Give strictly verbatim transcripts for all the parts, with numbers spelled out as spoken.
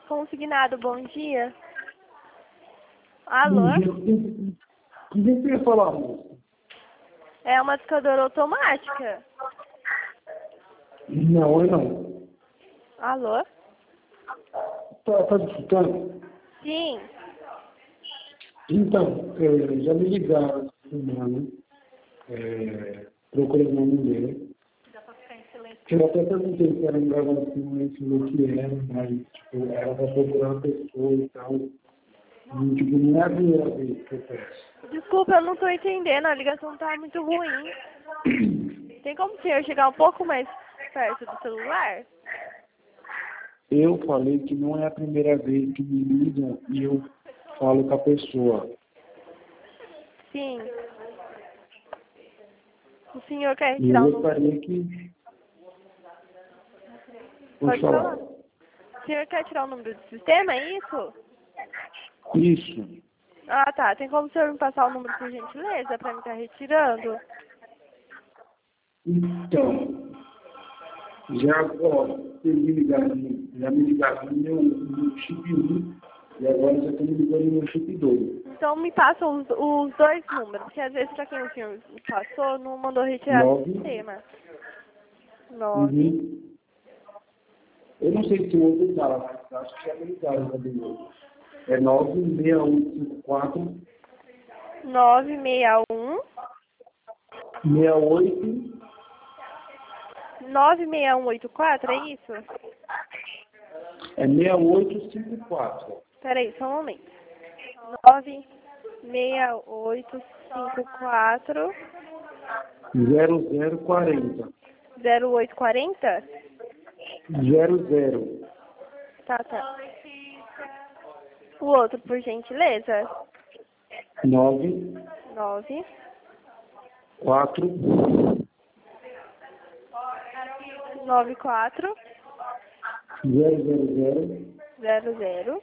Consignado, bom dia. Alô? Com quem você ia falar, moça? É uma discadora automática. Não, é não. Alô? Tá, tá discutando? Sim. Então, é, já me ligaram, mano, é, procurando uma mulher. Eu até perguntei se era um gravação, ele falou que era, mas, tipo, era pra procurar uma pessoa e tal. E, tipo, não é a primeira vez que eu peço. Desculpa, eu não tô entendendo, a ligação tá muito ruim. Tem como o senhor chegar um pouco mais perto do celular? Eu falei que não é a primeira vez que me ligam e eu falo com a pessoa. Sim. O senhor quer E tirar o eu número? gostaria que... Pode falar. O senhor quer tirar o número do sistema, é isso? Isso. Ah, tá. Tem como o senhor me passar o número, por gentileza, pra me estar retirando? Então, já, ó, vocês me ligaram, já me ligaram no meu, no meu chip um e agora já estão me ligando no meu chip dois. Então me passa os, os dois números, porque às vezes pra quem o senhor me passou, não mandou retirar do Nove. sistema. Nove. Uhum. Eu não sei se o outro dá, mas acho que já me ligaram também hoje. É nove seis um cinco quatro Nove seis um. seis oito. Nove seis um oito quatro, é isso? É seis oito cinco quatro. Peraí, só um momento. Nove seis oito cinco quatro zero zero quarenta. zero oito quarenta. Zero zero. Tá, tá. O outro, por gentileza. Nove. Nove. Quatro. Nove quatro. Zero zero zero. Zero zero.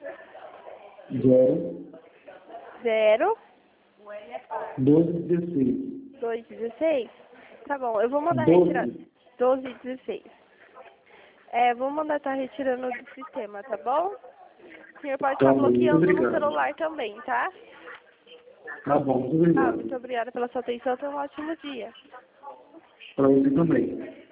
Zero. Zero. Doze dezesseis. Dois dezesseis. Tá bom, eu vou mandar Doze. retirar. Doze dezesseis. É, vou mandar estar retirando do sistema, tá bom? O senhor pode Tá estar bom, muito bloqueando no obrigado. celular também, tá? Tá bom, muito Ah, obrigado. muito obrigada pela sua atenção. Tenha um ótimo dia. Para você também.